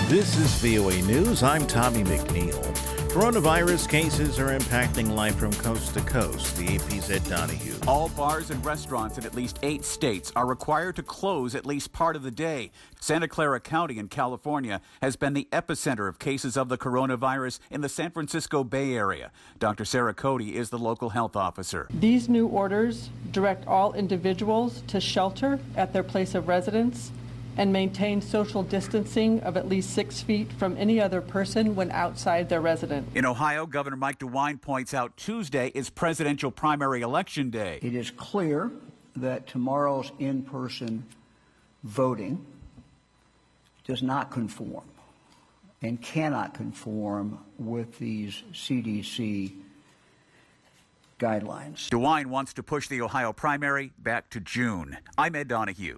This is VOA News. I'm Tommy McNeil. Coronavirus cases are impacting life from coast to coast. The AP's Ed Donahue. All bars and restaurants in at least 8 states are required to close at least part of the day. Santa Clara County in California has been the epicenter of cases of the coronavirus in the San Francisco Bay Area. Dr. Sarah Cody is the local health officer. These new orders direct all individuals to shelter at their place of residence and maintain social distancing of at least 6 feet from any other person when outside their residence. In Ohio, Governor Mike DeWine points out Tuesday is presidential primary election day. It is clear that tomorrow's in-person voting does not conform and cannot conform with these CDC guidelines. DeWine wants to push the Ohio primary back to June. I'm Ed Donahue.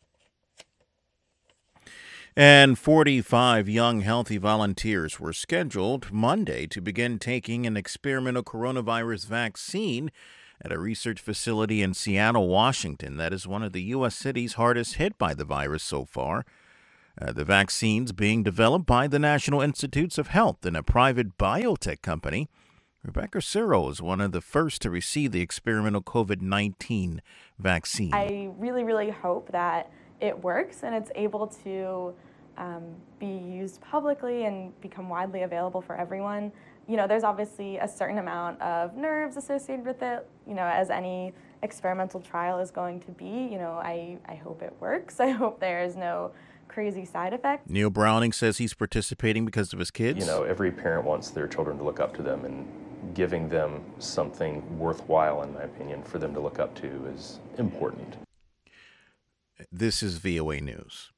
And 45 young healthy volunteers were scheduled Monday to begin taking an experimental coronavirus vaccine at a research facility in Seattle, Washington. That is one of the U.S. cities hardest hit by the virus so far. The vaccine's being developed by the National Institutes of Health and a private biotech company. Rebecca Searle is one of the first to receive the experimental COVID-19 vaccine. I really hope that it works and it's able to be used publicly and become widely available for everyone. You know, there's obviously a certain amount of nerves associated with it, you know, as any experimental trial is going to be. You know, I hope it works. I hope there is no crazy side effects. Neil Browning says he's participating because of his kids. You know, every parent wants their children to look up to them, and giving them something worthwhile, in my opinion, for them to look up to is important. This is VOA News.